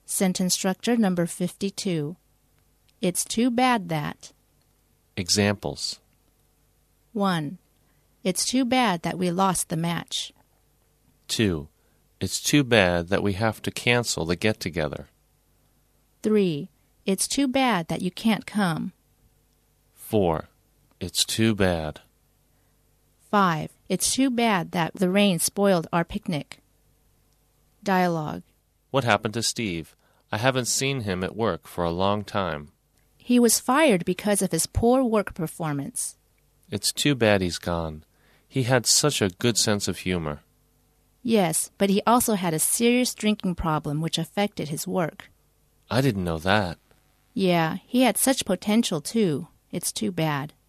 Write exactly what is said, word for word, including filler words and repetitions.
Sentence structure number fifty-two. It's too bad that. Examples. one. It's too bad that we lost the match. two. It's too bad that we have to cancel the get-together. three. It's too bad that you can't come. four. It's too bad. five. It's too bad that the rain spoiled our picnic. Dialogue. What happened to Steve? I haven't seen him at work for a long time. He was fired because of his poor work performance. It's too bad he's gone. He had such a good sense of humor. Yes, but he also had a serious drinking problem which affected his work. I didn't know that. Yeah, he had such potential too. It's too bad.